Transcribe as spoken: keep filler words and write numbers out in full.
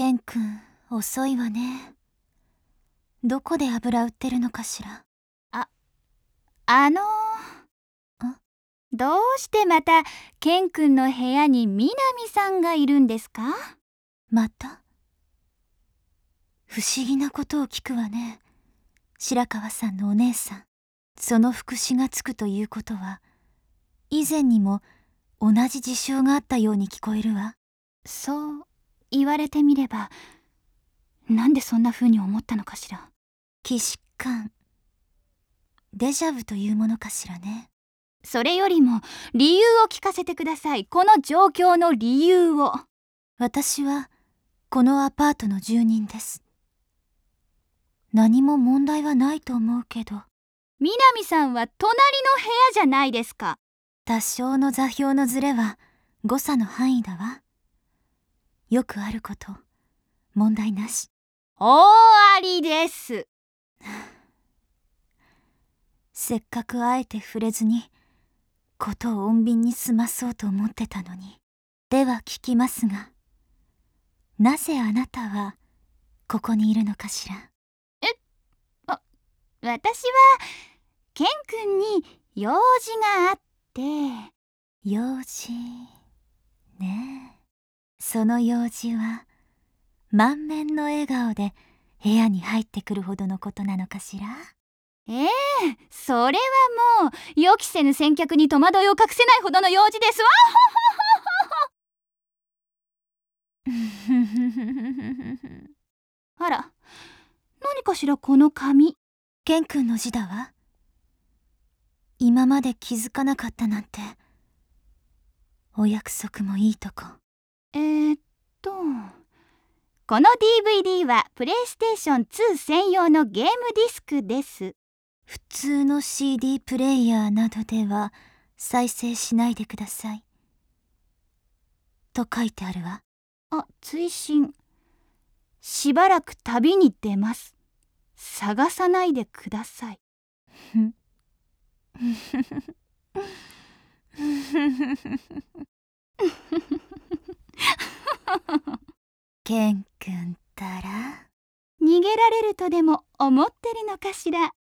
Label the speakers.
Speaker 1: ケン君、遅いわね。どこで油売ってるのかしら。
Speaker 2: あ、あのー、どうしてまたケン君の部屋にみなみさんがいるんですか？
Speaker 1: また？不思議なことを聞くわね。白川さんのお姉さん。その副詞がつくということは、以前にも同じ事象があったように聞こえるわ。
Speaker 2: そう言われてみれば、なんでそんな風に思ったのかしら。
Speaker 1: 既疾患、デジャブというものかしらね。
Speaker 2: それよりも理由を聞かせてください。この状況の理由を。
Speaker 1: 私はこのアパートの住人です。何も問題はないと思うけど。
Speaker 2: みなみさんは隣の部屋じゃないですか。
Speaker 1: 多少の座標のズレは誤差の範囲だわ。よくあること、問題なし。
Speaker 2: 大ありです。
Speaker 1: せっかくあえて触れずにことを穏便に済まそうと思ってたのに。では聞きますが、なぜあなたはここにいるのかしら。
Speaker 2: えあ私はケン君に用事があって。
Speaker 1: 用事ねえ。その用事は満面の笑顔で部屋に入ってくるほどのことなのかしら。
Speaker 2: ええ、それはもう予期せぬ先客に戸惑いを隠せないほどの用事ですわ。あら、何かしらこの紙。
Speaker 1: ケン君の字だわ。今まで気づかなかったなんて。お約束もいいとこ。
Speaker 2: えー、っとこの ディーブイディー はプレイステーションツー専用のゲームディスクです。
Speaker 1: 普通の シーディー プレイヤーなどでは再生しないでくださいと書いてあるわ。
Speaker 2: あ、追伸。しばらく旅に出ます。探さないでください。
Speaker 1: ケン君ったら。
Speaker 2: 逃げられるとでも思ってるのかしら。